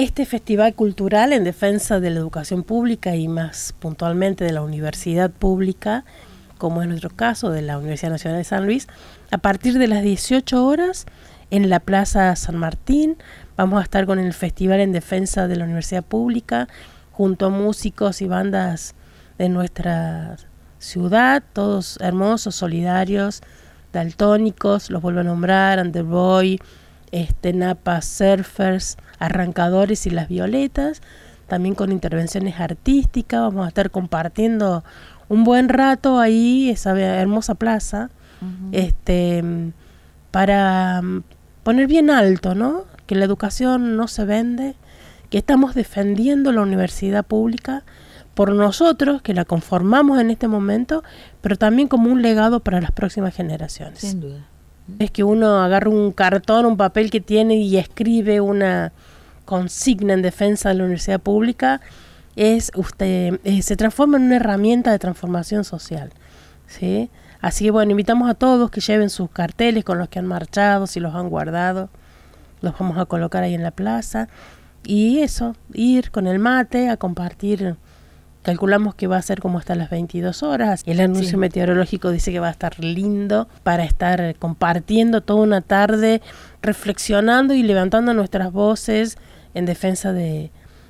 Este festival cultural en defensa de la educación pública y más puntualmente de la universidad pública, como es nuestro caso de la Universidad Nacional de San Luis, a partir de las 18 horas en la Plaza San Martín vamos a estar con el festival en defensa de la universidad pública junto a músicos y bandas de nuestra ciudad, todos hermosos, solidarios, daltónicos, los vuelvo a nombrar, Underboy, Napa Surfers, Arrancadores y Las Violetas, también con intervenciones artísticas. Vamos a estar compartiendo un buen rato ahí, esa hermosa plaza, para poner bien alto, ¿no? Que la educación no se vende, que estamos defendiendo la universidad pública por nosotros, que la conformamos en este momento, pero también como un legado para las próximas generaciones. Sin duda. Es que uno agarra un cartón, un papel que tiene y escribe una consigna en defensa de la universidad pública, se transforma en una herramienta de transformación social, ¿sí? Así que bueno, invitamos a todos que lleven sus carteles con los que han marchado, si los han guardado, los vamos a colocar ahí en la plaza, y eso, ir con el mate a compartir. Calculamos que va a ser como hasta las 22 horas. El anuncio meteorológico dice que va a estar lindo para estar compartiendo toda una tarde, reflexionando y levantando nuestras voces en defensa de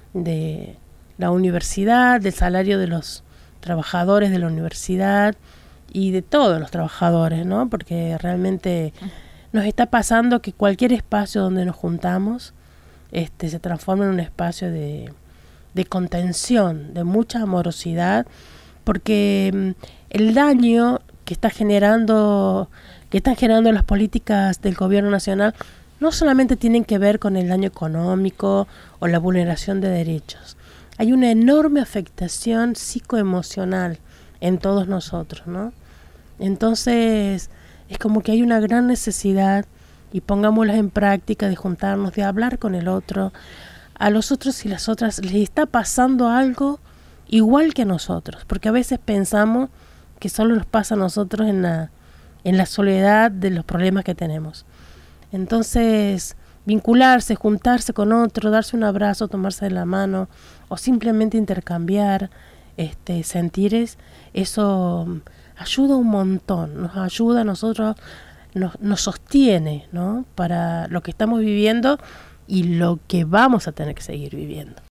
la universidad, del salario de los trabajadores de la universidad y de todos los trabajadores, ¿no? Porque realmente nos está pasando que cualquier espacio donde nos juntamos se transforma en un espacio de contención, de mucha amorosidad, porque el daño que están generando las políticas del gobierno nacional no solamente tienen que ver con el daño económico o la vulneración de derechos. Hay una enorme afectación psicoemocional en todos nosotros, ¿no? Entonces, es como que hay una gran necesidad, y pongámosla en práctica, de juntarnos, de hablar con el otro. A los otros y las otras les está pasando algo igual que a nosotros, porque a veces pensamos que solo nos pasa a nosotros en la soledad de los problemas que tenemos. Entonces, vincularse, juntarse con otro, darse un abrazo, tomarse de la mano o simplemente intercambiar sentires, eso ayuda un montón, nos ayuda a nosotros, nos sostiene, ¿no? Para lo que estamos viviendo y lo que vamos a tener que seguir viviendo.